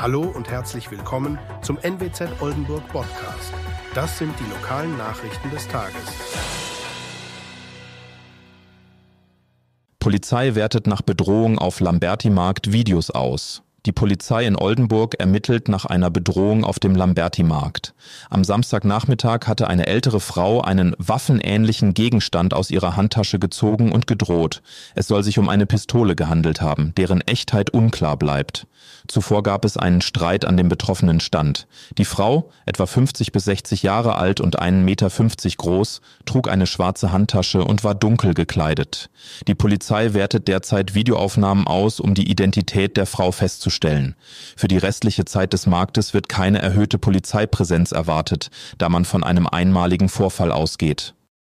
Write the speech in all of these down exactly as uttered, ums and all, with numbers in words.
Hallo und herzlich willkommen zum N W Z Oldenburg Podcast. Das sind die lokalen Nachrichten des Tages. Polizei wertet nach Bedrohung auf Lamberti-Markt Videos aus. Die Polizei in Oldenburg ermittelt nach einer Bedrohung auf dem Lamberti-Markt. Am Samstagnachmittag hatte eine ältere Frau einen waffenähnlichen Gegenstand aus ihrer Handtasche gezogen und gedroht. Es soll sich um eine Pistole gehandelt haben, deren Echtheit unklar bleibt. Zuvor gab es einen Streit an dem betroffenen Stand. Die Frau, etwa fünfzig bis sechzig Jahre alt und einen Meter fünfzig groß, trug eine schwarze Handtasche und war dunkel gekleidet. Die Polizei wertet derzeit Videoaufnahmen aus, um die Identität der Frau festzustellen. Für die restliche Zeit des Marktes wird keine erhöhte Polizeipräsenz erwartet, da man von einem einmaligen Vorfall ausgeht.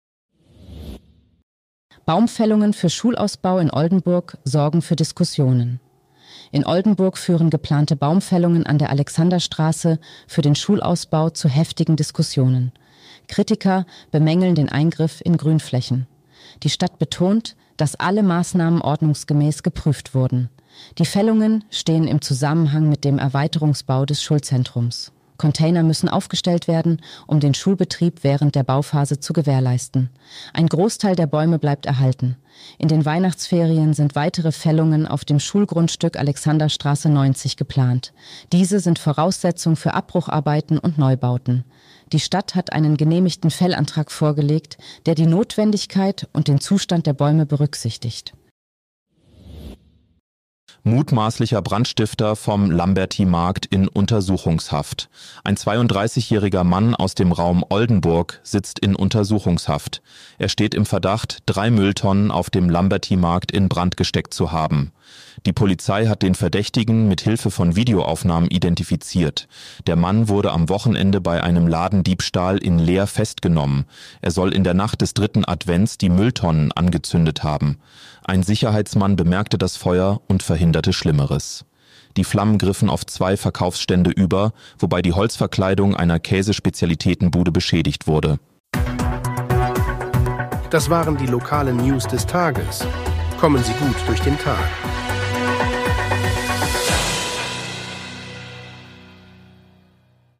Baumfällungen für Schulausbau in Oldenburg sorgen für Diskussionen. In Oldenburg führen geplante Baumfällungen an der Alexanderstraße für den Schulausbau zu heftigen Diskussionen. Kritiker bemängeln den Eingriff in Grünflächen. Die Stadt betont, dass alle Maßnahmen ordnungsgemäß geprüft wurden. Die Fällungen stehen im Zusammenhang mit dem Erweiterungsbau des Schulzentrums. Container müssen aufgestellt werden, um den Schulbetrieb während der Bauphase zu gewährleisten. Ein Großteil der Bäume bleibt erhalten. In den Weihnachtsferien sind weitere Fällungen auf dem Schulgrundstück Alexanderstraße neunzig geplant. Diese sind Voraussetzung für Abbrucharbeiten und Neubauten. Die Stadt hat einen genehmigten Fällantrag vorgelegt, der die Notwendigkeit und den Zustand der Bäume berücksichtigt. Mutmaßlicher Brandstifter vom Lamberti-Markt in Untersuchungshaft. Ein zweiunddreißigjähriger Mann aus dem Raum Oldenburg sitzt in Untersuchungshaft. Er steht im Verdacht, drei Mülltonnen auf dem Lamberti-Markt in Brand gesteckt zu haben. Die Polizei hat den Verdächtigen mit Hilfe von Videoaufnahmen identifiziert. Der Mann wurde am Wochenende bei einem Ladendiebstahl in Leer festgenommen. Er soll in der Nacht des dritten Advents die Mülltonnen angezündet haben. Ein Sicherheitsmann bemerkte das Feuer und verhinderte Schlimmeres. Die Flammen griffen auf zwei Verkaufsstände über, wobei die Holzverkleidung einer Käsespezialitätenbude beschädigt wurde. Das waren die lokalen News des Tages. Kommen Sie gut durch den Tag.